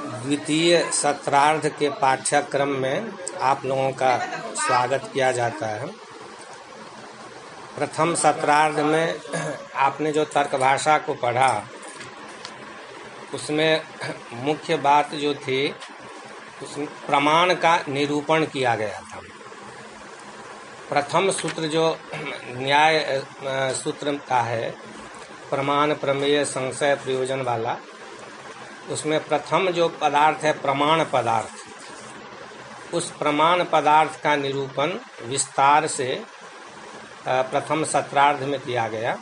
द्वितीय सत्रार्ध के पाठ्यक्रम में आप लोगों का स्वागत किया जाता है। प्रथम सत्रार्ध में आपने जो तर्क भाषा को पढ़ा उसमें मुख्य बात जो थी उसमें प्रमाण का निरूपण किया गया था। प्रथम सूत्र जो न्याय सूत्र का है, प्रमाण प्रमेय संशय प्रयोजन वाला, उसमें प्रथम जो पदार्थ है प्रमाण पदार्थ, उस प्रमाण पदार्थ का निरूपण विस्तार से प्रथम सत्रार्ध में किया गया।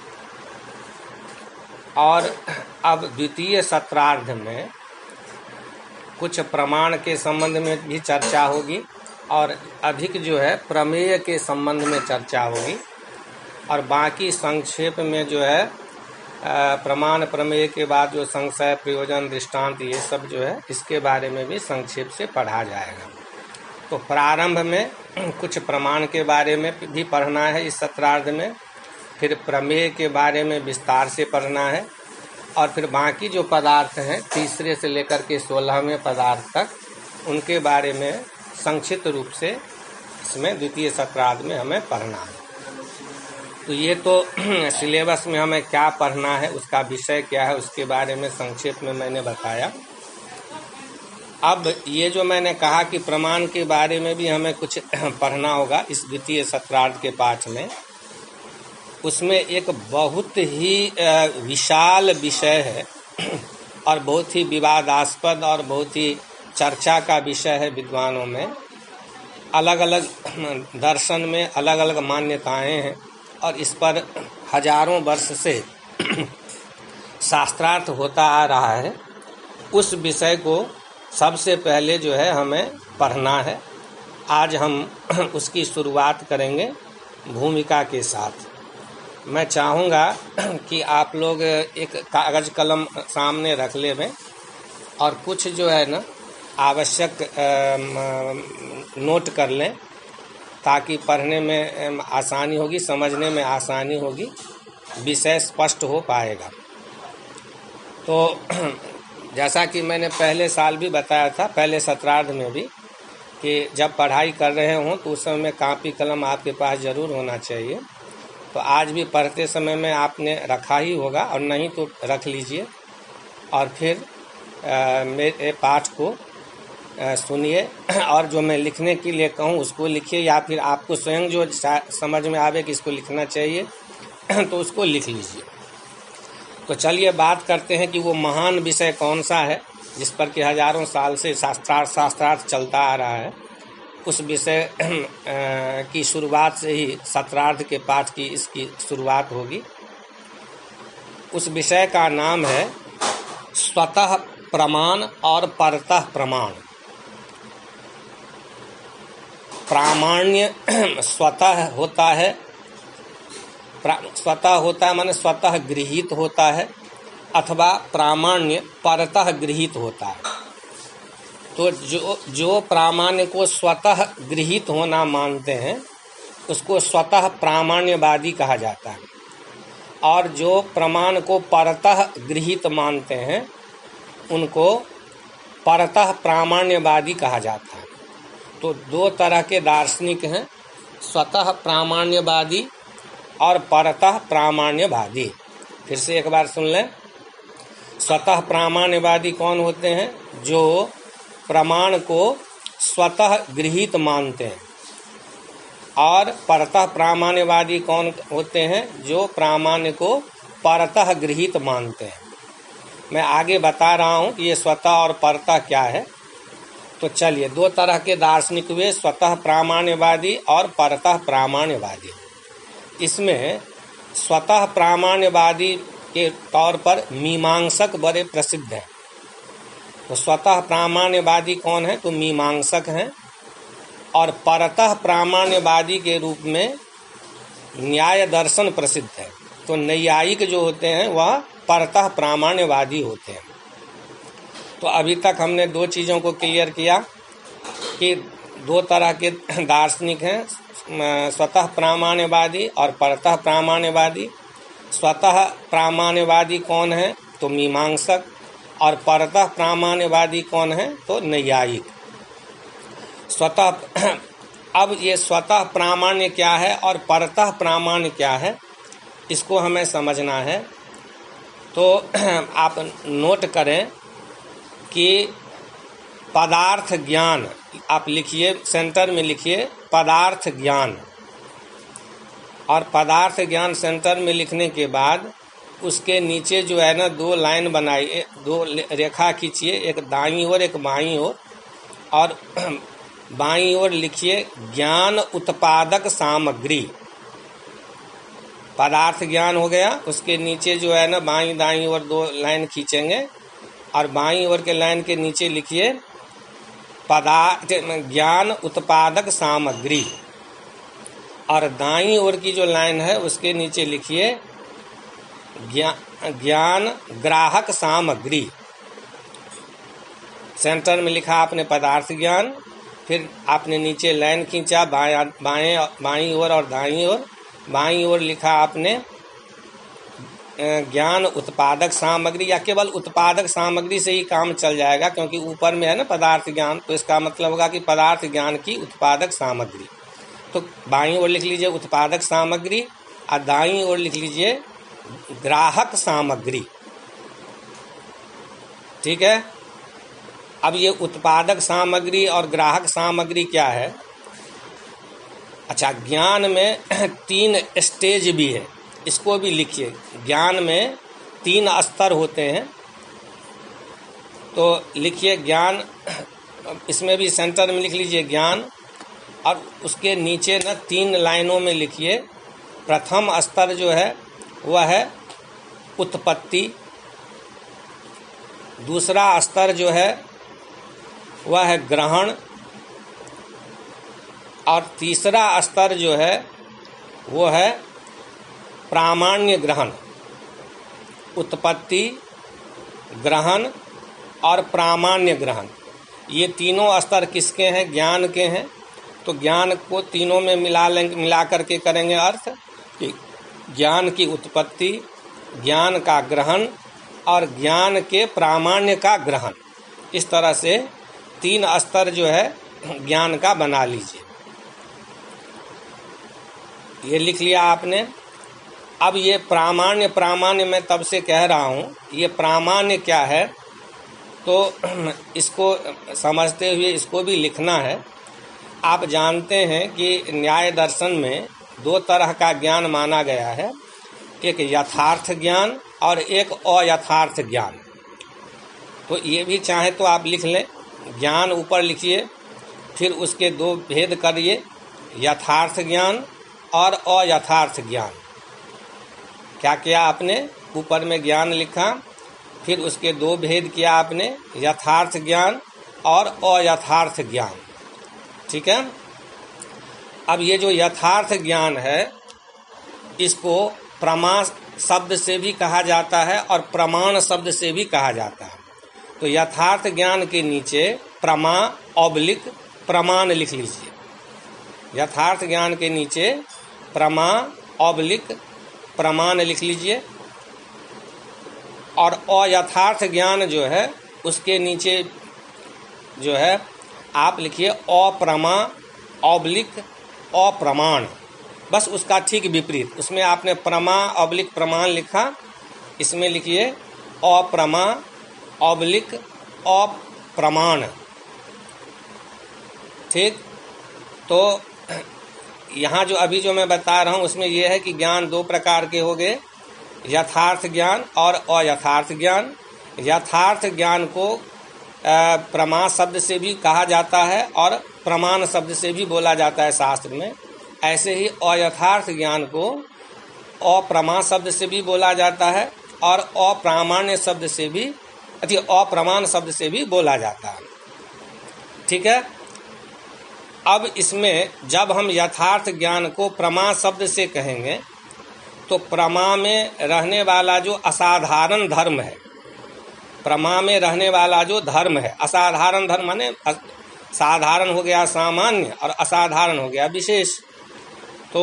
और अब द्वितीय सत्रार्ध में कुछ प्रमाण के संबंध में भी चर्चा होगी और अधिक जो है प्रमेय के संबंध में चर्चा होगी, और बाकी संक्षेप में जो है प्रमाण प्रमेय के बाद जो संशय प्रयोजन दृष्टांत ये सब जो है इसके बारे में भी संक्षेप से पढ़ा जाएगा। तो प्रारंभ में कुछ प्रमाण के बारे में भी पढ़ना है इस सत्रार्ध में, फिर प्रमेय के बारे में विस्तार से पढ़ना है, और फिर बाकी जो पदार्थ हैं तीसरे से लेकर के 16वें पदार्थ तक उनके बारे में संक्षिप्त रूप से इसमें द्वितीय सत्रार्ध में हमें पढ़ना है। तो ये तो सिलेबस में हमें क्या पढ़ना है, उसका विषय क्या है, उसके बारे में संक्षेप में मैंने बताया। अब ये जो मैंने कहा कि प्रमाण के बारे में भी हमें कुछ पढ़ना होगा इस द्वितीय सत्रार्ध के पाठ में, उसमें एक बहुत ही विशाल विषय है और बहुत ही विवादास्पद और बहुत ही चर्चा का विषय है। विद्वानों में अलग अलग दर्शन में अलग अलग मान्यताएं हैं और इस पर हजारों वर्ष से शास्त्रार्थ होता आ रहा है। उस विषय को सबसे पहले जो है हमें पढ़ना है। आज हम उसकी शुरुआत करेंगे भूमिका के साथ। मैं चाहूँगा कि आप लोग एक कागज कलम सामने रख लें और कुछ जो है ना आवश्यक नोट कर लें, ताकि पढ़ने में आसानी होगी, समझने में आसानी होगी, विषय स्पष्ट हो पाएगा। तो जैसा कि मैंने पहले साल भी बताया था, पहले सत्रार्ध में भी, कि जब पढ़ाई कर रहे हों तो उस समय में कापी कलम आपके पास ज़रूर होना चाहिए। तो आज भी पढ़ते समय में आपने रखा ही होगा, और नहीं तो रख लीजिए और फिर मेरे पाठ को सुनिए, और जो मैं लिखने के लिए कहूँ उसको लिखिए, या फिर आपको स्वयं जो समझ में आवे कि इसको लिखना चाहिए तो उसको लिख लीजिए। तो चलिए बात करते हैं कि वो महान विषय कौन सा है जिस पर कि हजारों साल से शास्त्रार्थ चलता आ रहा है। उस विषय की शुरुआत से ही सत्रार्ध के पाठ की इसकी शुरुआत होगी। उस विषय का नाम है स्वतः प्रमाण और परतः प्रमाण। प्रामाण्य स्वतः होता है, स्वतः होता है माने स्वतः गृहीत होता है, अथवा प्रामाण्य परतः गृहीत होता है। तो जो प्रामाण्य को स्वतः गृहीत होना मानते हैं उसको स्वतः प्रामाण्यवादी कहा जाता है, और जो प्रमाण को परतः गृहीत मानते हैं उनको परतः प्रामाण्यवादी कहा जाता है। तो दो तरह के दार्शनिक हैं, स्वतः प्रामाण्यवादी और परतः प्रामाण्यवादी। फिर से एक बार सुन लें। स्वतः प्रामाण्यवादी कौन होते हैं? जो प्रमाण को स्वतः गृहीत मानते हैं। और परतः प्रामाण्यवादी कौन होते हैं? जो प्रामाण्य को परतः गृहीत मानते हैं। मैं आगे बता रहा हूँ कि ये स्वतः और परतः क्या है। तो चलिए, दो तरह के दार्शनिक हुए, स्वतः प्रामाण्यवादी और परतः प्रामाण्यवादी। इसमें स्वतः प्रामाण्यवादी के तौर पर मीमांसक बड़े प्रसिद्ध हैं। तो स्वतः प्रामाण्यवादी कौन है? तो मीमांसक हैं। और परतः प्रामाण्यवादी के रूप में न्याय दर्शन प्रसिद्ध है। तो नैयायिक जो होते हैं वह परतः प्रामाण्यवादी होते हैं। तो अभी तक हमने दो चीज़ों को क्लियर किया कि दो तरह के दार्शनिक हैं, स्वतः प्रामाण्यवादी और परतः प्रामाण्यवादी। स्वतः प्रामाण्यवादी कौन है? तो मीमांसक। और परतः प्रामाण्यवादी कौन है? तो नैयायिक। स्वतः अब ये स्वतः प्रामाण्य क्या है और परतः प्रामाण्य क्या है, इसको हमें समझना है। तो आप नोट करें कि पदार्थ ज्ञान, आप लिखिए, सेंटर में लिखिए पदार्थ ज्ञान, और पदार्थ ज्ञान सेंटर में लिखने के बाद उसके नीचे जो है ना 2 लाइन बनाइए, 2 रेखा खींचिए, एक दाईं ओर एक बाईं ओर, और बाईं ओर लिखिए ज्ञान उत्पादक सामग्री। पदार्थ ज्ञान हो गया, उसके नीचे जो है ना बाईं दाईं ओर 2 लाइन खींचेंगे, और बाईं ओर के लाइन के नीचे लिखिए पदार्थ ज्ञान उत्पादक सामग्री, और दाईं ओर की जो लाइन है उसके नीचे लिखिए ज्ञान ग्राहक सामग्री। सेंटर में लिखा आपने पदार्थ ज्ञान, फिर आपने नीचे लाइन खींचा बाएं ओर और दाईं ओर। बाईं ओर लिखा आपने ज्ञान उत्पादक सामग्री, या केवल उत्पादक सामग्री से ही काम चल जाएगा, क्योंकि ऊपर में है ना पदार्थ ज्ञान, तो इसका मतलब होगा कि पदार्थ ज्ञान की उत्पादक सामग्री। तो बाईं ओर लिख लीजिए उत्पादक सामग्री, और दाईं ओर लिख लीजिए ग्राहक सामग्री। ठीक है। अब ये उत्पादक सामग्री और ग्राहक सामग्री क्या है? अच्छा, ज्ञान में 3 स्टेज भी है, इसको भी लिखिए। ज्ञान में 3 स्तर होते हैं, तो लिखिए ज्ञान, इसमें भी सेंटर में लिख लीजिए ज्ञान, और उसके नीचे न 3 लाइनों में लिखिए प्रथम स्तर जो है वह है उत्पत्ति, दूसरा स्तर जो है वह है ग्रहण, और तीसरा स्तर जो है वो है प्रामाण्य ग्रहण। उत्पत्ति, ग्रहण और प्रामाण्य ग्रहण, ये तीनों स्तर किसके हैं? ज्ञान के हैं। तो ज्ञान को तीनों में मिला करके करेंगे अर्थ कि ज्ञान की उत्पत्ति, ज्ञान का ग्रहण और ज्ञान के प्रामाण्य का ग्रहण। इस तरह से 3 स्तर जो है ज्ञान का बना लीजिए। ये लिख लिया आपने। अब ये प्रामाण्य मैं तब से कह रहा हूँ, ये प्रामाण्य क्या है, तो इसको समझते हुए इसको भी लिखना है। आप जानते हैं कि न्याय दर्शन में 2 तरह का ज्ञान माना गया है, एक यथार्थ ज्ञान और एक अयथार्थ ज्ञान। तो ये भी चाहे तो आप लिख लें, ज्ञान ऊपर लिखिए, फिर उसके 2 भेद करिए, यथार्थ ज्ञान और अयथार्थ ज्ञान। क्या किया आपने? ऊपर में ज्ञान लिखा, फिर उसके 2 भेद किया आपने, यथार्थ ज्ञान और अयथार्थ ज्ञान। ठीक है। अब ये जो यथार्थ ज्ञान है, इसको प्रमा शब्द से भी कहा जाता है और प्रमाण शब्द से भी कहा जाता है। तो यथार्थ ज्ञान के नीचे प्रमा ऑब्लिक प्रमाण लिख लीजिए। यथार्थ ज्ञान के नीचे प्रमा ऑब्लिक प्रमाण लिख लीजिए, और अयथार्थ ज्ञान जो है उसके नीचे जो है आप लिखिए अप्रमा ऑब्लिक अप्रमाण। बस उसका ठीक विपरीत, उसमें आपने प्रमा ऑब्लिक प्रमाण लिखा, इसमें लिखिए अप्रमा ऑब्लिक अप्रमाण। ठीक। तो यहाँ जो अभी जो मैं बता रहा हूँ उसमें यह है कि ज्ञान 2 प्रकार के हो गए, यथार्थ ज्ञान और अयथार्थ ज्ञान। यथार्थ ज्ञान को प्रमा शब्द से भी कहा जाता है और प्रमाण शब्द से भी बोला जाता है शास्त्र में। ऐसे ही अयथार्थ ज्ञान को अप्रमा शब्द से भी बोला जाता है और अप्रामाण्य शब्द से भी, अप्रमाण शब्द से भी बोला जाता है। ठीक है। अब इसमें जब हम यथार्थ ज्ञान को प्रमा शब्द से कहेंगे तो प्रमा में रहने वाला जो असाधारण धर्म है, प्रमा में रहने वाला जो धर्म है, असाधारण धर्म माने साधारण हो गया सामान्य और असाधारण हो गया विशेष। तो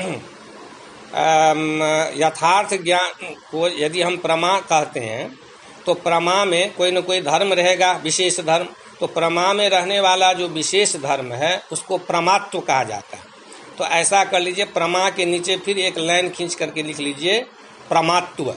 यथार्थ ज्ञान को यदि हम प्रमा कहते हैं तो प्रमा में कोई न कोई धर्म रहेगा, विशेष धर्म। तो प्रमा में रहने वाला जो विशेष धर्म है उसको प्रमात्व कहा जाता है। तो ऐसा कर लीजिए, प्रमा के नीचे फिर एक लाइन खींच करके लिख लीजिए प्रमात्व।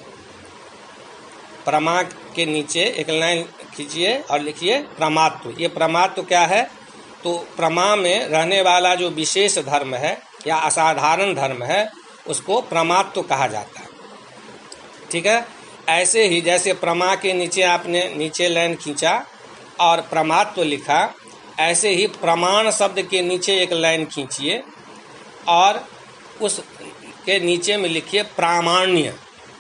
प्रमा के नीचे एक लाइन खींचिए और लिखिए प्रमात्व। ये प्रमात्व क्या है? तो प्रमा में रहने वाला जो विशेष धर्म है या असाधारण धर्म है उसको प्रमात्व कहा जाता है। ठीक है। ऐसे ही जैसे प्रमा के नीचे आपने नीचे लाइन खींचा और प्रमात्व लिखा, ऐसे ही प्रमाण शब्द के नीचे एक लाइन खींचिए और उस के नीचे में लिखिए प्रामाण्य।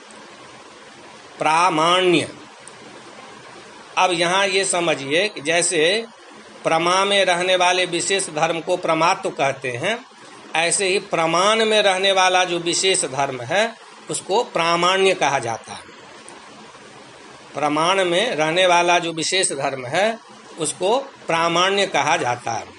प्रामाण्य। अब यहाँ ये समझिए कि जैसे प्रमा में रहने वाले विशेष धर्म को प्रमात्व कहते हैं, ऐसे ही प्रमाण में रहने वाला जो विशेष धर्म है उसको प्रामाण्य कहा जाता है। प्रमाण में रहने वाला जो विशेष धर्म है उसको प्रामाण्य कहा जाता है।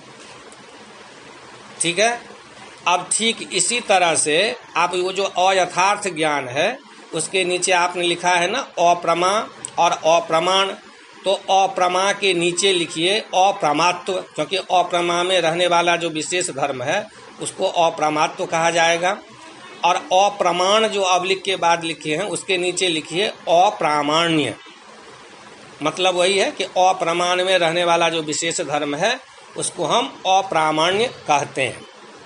ठीक है। अब ठीक इसी तरह से आप वो जो अयथार्थ ज्ञान है उसके नीचे आपने लिखा है ना अप्रमा और अप्रमाण, तो अप्रमा के नीचे लिखिए अप्रमात्व, क्योंकि अप्रमा में रहने वाला जो विशेष धर्म है उसको अप्रमात्व कहा जाएगा। और अप्रमाण जो अवलिक के बाद लिखे हैं उसके नीचे लिखिए अप्रामाण्य। मतलब वही है कि अप्रमाण में रहने वाला जो विशेष धर्म है उसको हम अप्रामाण्य कहते हैं।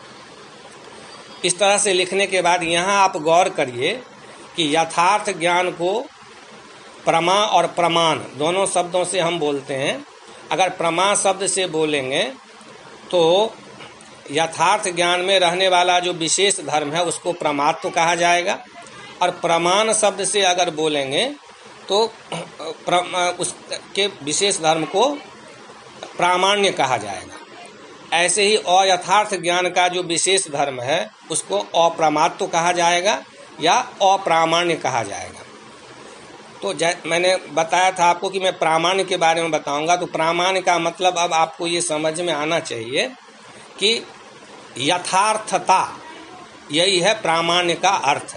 इस तरह से लिखने के बाद यहाँ आप गौर करिए कि यथार्थ ज्ञान को प्रमा और प्रमाण दोनों शब्दों से हम बोलते हैं। अगर प्रमा शब्द से बोलेंगे तो यथार्थ ज्ञान में रहने वाला जो विशेष धर्म है उसको प्रमात्व कहा जाएगा, और प्रमाण शब्द से अगर बोलेंगे तो उसके विशेष धर्म को प्रामाण्य कहा जाएगा। ऐसे ही अयथार्थ ज्ञान का जो विशेष धर्म है उसको अप्रमात्व कहा जाएगा या अप्रामाण्य कहा जाएगा। तो मैंने बताया था आपको कि मैं प्रामाण्य के बारे में बताऊंगा। तो प्रामाण्य का मतलब अब आपको ये समझ में आना चाहिए कि यथार्थता, यही है प्रामाण्य का अर्थ।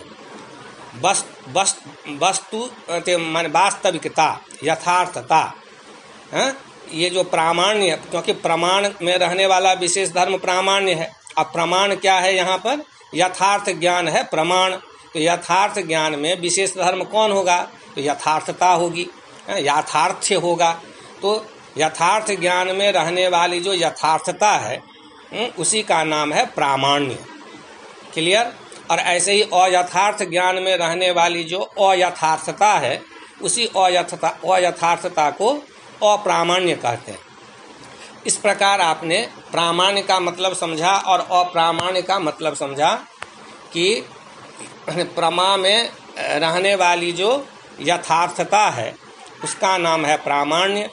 वस्तु मान वास्तविकता, यथार्थता है ये जो प्रामाण्य, क्योंकि प्रमाण में रहने वाला विशेष धर्म प्रामाण्य है। अब प्रमाण क्या है? यहाँ पर यथार्थ ज्ञान है प्रमाण। तो यथार्थ ज्ञान में विशेष धर्म कौन होगा? तो यथार्थता होगी, यथार्थ्य होगा। तो यथार्थ ज्ञान में रहने वाली जो यथार्थता है उसी का नाम है प्रामाण्य। क्लियर? और ऐसे ही अयथार्थ ज्ञान में रहने वाली जो अयथार्थता है उसी अयथार्थता को अप्रामाण्य कहते हैं। इस प्रकार आपने प्रामाण्य का मतलब समझा और अप्रामाण्य का मतलब समझा कि प्रमा में रहने वाली जो यथार्थता है उसका नाम है प्रामाण्य,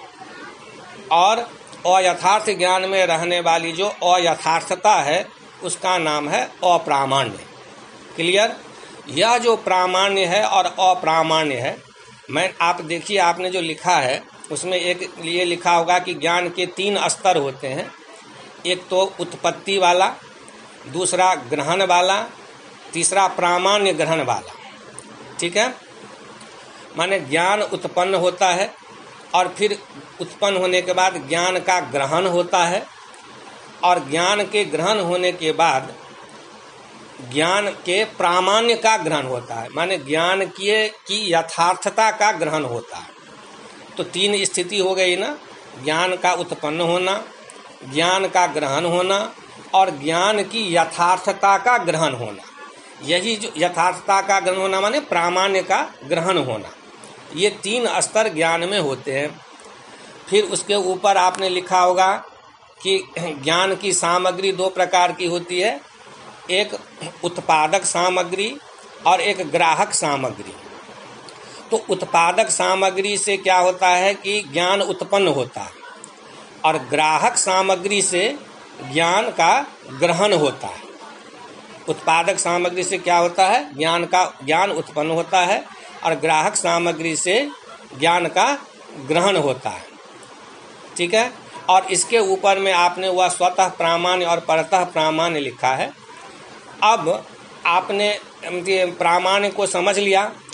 और अयथार्थ ज्ञान में रहने वाली जो अयथार्थता है उसका नाम है अप्रामाण्य। क्लियर? यह जो प्रामाण्य है और अप्रामाण्य है, आप देखिए आपने जो लिखा है उसमें एक लिए लिखा होगा कि ज्ञान के 3 स्तर होते हैं। एक तो उत्पत्ति वाला, दूसरा ग्रहण वाला, तीसरा प्रामाण्य ग्रहण वाला। ठीक है। माने ज्ञान उत्पन्न होता है और फिर उत्पन्न होने के बाद ज्ञान का ग्रहण होता है, और ज्ञान के ग्रहण होने के बाद ज्ञान के प्रामाण्य का ग्रहण होता है, माने ज्ञान की यथार्थता का ग्रहण होता है। तो 3 स्थिति हो गई ना, ज्ञान का उत्पन्न होना, ज्ञान का ग्रहण होना और ज्ञान की यथार्थता का ग्रहण होना। यही जो यथार्थता का ग्रहण होना माने प्रामाण्य का ग्रहण होना, ये 3 स्तर ज्ञान में होते हैं। फिर उसके ऊपर आपने लिखा होगा कि ज्ञान की सामग्री 2 प्रकार की होती है, एक उत्पादक सामग्री और एक ग्राहक सामग्री। तो उत्पादक सामग्री से क्या होता है कि ज्ञान उत्पन्न होता है, और ग्राहक सामग्री से ज्ञान का ग्रहण होता है। उत्पादक सामग्री से क्या होता है? ज्ञान उत्पन्न होता है, और ग्राहक सामग्री से ज्ञान का ग्रहण होता है। ठीक है। और इसके ऊपर में आपने वह स्वतः प्रामाण्य और परतः प्रामाण्य लिखा है। अब आपने प्रामाण्य को समझ लिया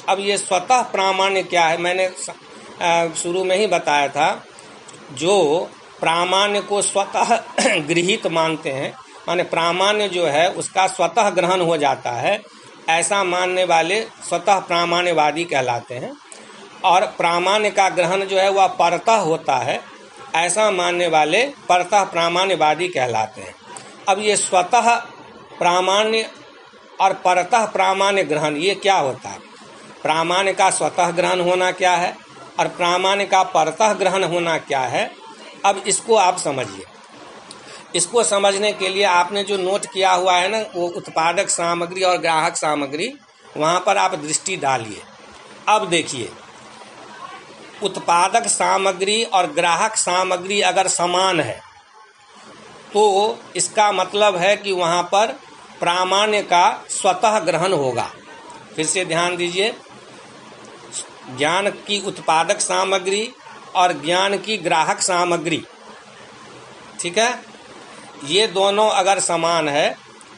अब ये स्वतः प्रामाण्य क्या है, मैंने शुरू में ही बताया था। जो प्रामाण्य को स्वतः गृहीत मानते हैं, माने प्रामाण्य जो है उसका स्वतः ग्रहण हो जाता है, ऐसा मानने वाले स्वतः प्रामाण्यवादी कहलाते हैं। और प्रामाण्य का ग्रहण जो है वह परतः होता है, ऐसा मानने वाले परतः प्रामाण्यवादी कहलाते हैं। अब ये स्वतः प्रामाण्य और परतः प्रामाण्य ग्रहण ये क्या होता है? प्रामाण्य का स्वतः ग्रहण होना क्या है और प्रामाण्य का परतः ग्रहण होना क्या है? अब इसको आप समझिए। इसको समझने के लिए आपने जो नोट किया हुआ है ना, वो उत्पादक सामग्री और ग्राहक सामग्री, वहाँ पर आप दृष्टि डालिए। अब देखिए, उत्पादक सामग्री और ग्राहक सामग्री अगर समान है तो इसका मतलब है कि वहाँ पर प्रामाण्य का स्वतः ग्रहण होगा। फिर से ध्यान दीजिए, ज्ञान की उत्पादक सामग्री और ज्ञान की ग्राहक सामग्री, ठीक है, ये दोनों अगर समान है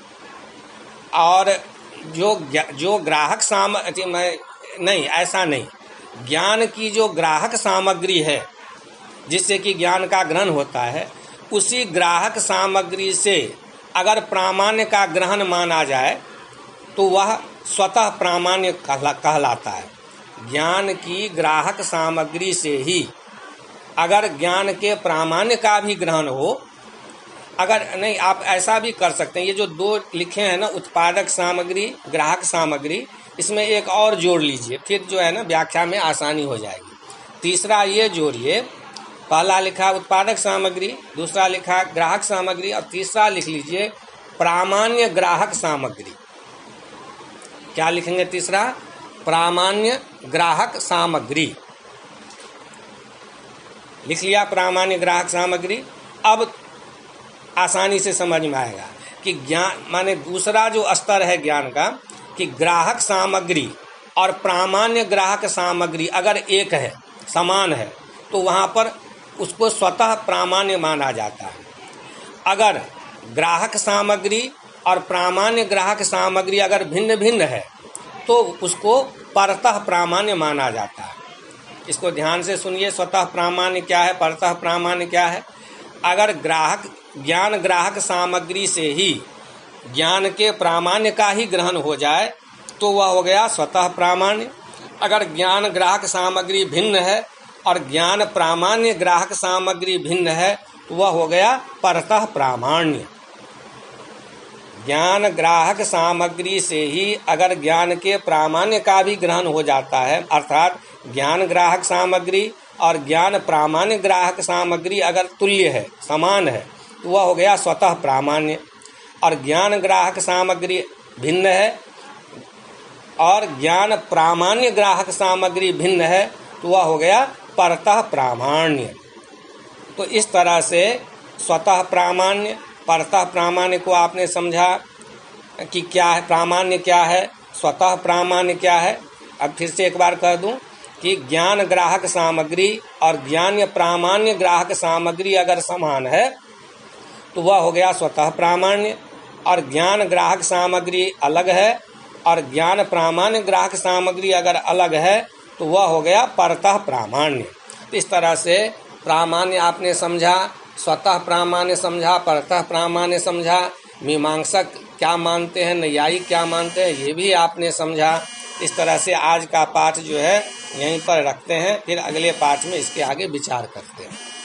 और जो ग्राहक सामग्री नहीं, ऐसा नहीं, ज्ञान की जो ग्राहक सामग्री है जिससे कि ज्ञान का ग्रहण होता है, उसी ग्राहक सामग्री से अगर प्रामाण्य का ग्रहण माना जाए तो वह स्वतः प्रामाण्य कहलाता है। ज्ञान की ग्राहक सामग्री से ही अगर ज्ञान के प्रामाण्य का भी ग्रहण हो, अगर नहीं, आप ऐसा भी कर सकते हैं। ये जो दो लिखे हैं ना, उत्पादक सामग्री ग्राहक सामग्री, इसमें एक और जोड़ लीजिए, फिर जो है ना व्याख्या में आसानी हो जाएगी। तीसरा ये जोड़िए, पहला लिखा उत्पादक सामग्री, दूसरा लिखा ग्राहक सामग्री, और तीसरा लिख लीजिए प्रामाण्य ग्राहक सामग्री। क्या लिखेंगे तीसरा? प्रामाण्य ग्राहक सामग्री। लिख लिया प्रामाण्य ग्राहक सामग्री। अब आसानी से समझ में आएगा कि ज्ञान माने दूसरा जो स्तर है ज्ञान का, कि ग्राहक सामग्री और प्रामाण्य ग्राहक सामग्री अगर एक है, समान है, तो वहाँ पर उसको स्वतः प्रामाण्य माना जाता है। अगर ग्राहक सामग्री और प्रामाण्य ग्राहक सामग्री अगर भिन्न भिन्न है तो उसको परतः प्रामाण्य माना जाता है। इसको ध्यान से सुनिए, स्वतः प्रामाण्य क्या है, परतः प्रामाण्य क्या है। अगर ज्ञान ग्राहक सामग्री से ही ज्ञान के प्रामाण्य का ही ग्रहण हो जाए तो वह हो गया स्वतः प्रामाण्य। अगर ज्ञान ग्राहक सामग्री भिन्न है और ज्ञान प्रामाण्य ग्राहक सामग्री भिन्न है तो वह हो गया परतः प्रामाण्य। ज्ञान ग्राहक सामग्री से ही अगर ज्ञान के प्रामाण्य का भी ग्रहण हो जाता है, अर्थात ज्ञान ग्राहक सामग्री और ज्ञान प्रामाण्य ग्राहक सामग्री अगर तुल्य है, समान है, तो वह हो गया स्वतः प्रामाण्य। और ज्ञान ग्राहक सामग्री भिन्न है और ज्ञान प्रामाण्य ग्राहक सामग्री भिन्न है तो वह हो गया परतः प्रामाण्य। तो इस तरह से स्वतः प्रामाण्य, परतः प्रामाण्य को आपने समझा कि क्या है, प्रामाण्य क्या है, स्वतः प्रामाण्य क्या है। अब फिर से एक बार कह दूं कि ज्ञान ग्राहक सामग्री और ज्ञान प्रामाण्य ग्राहक सामग्री अगर समान है तो वह हो गया स्वतः प्रामाण्य, और ज्ञान ग्राहक सामग्री अलग है और ज्ञान प्रामाण्य ग्राहक सामग्री अगर अलग है तो वह हो गया परतः प्रामाण्य। इस तरह से प्रामाण्य आपने समझा, स्वतः प्रामाण्य समझा, परतः प्रामाण्य समझा, मीमांसक क्या मानते हैं, नैयायिक क्या मानते हैं, ये भी आपने समझा। इस तरह से आज का पाठ जो है यहीं पर रखते हैं, फिर अगले पाठ में इसके आगे विचार करते हैं।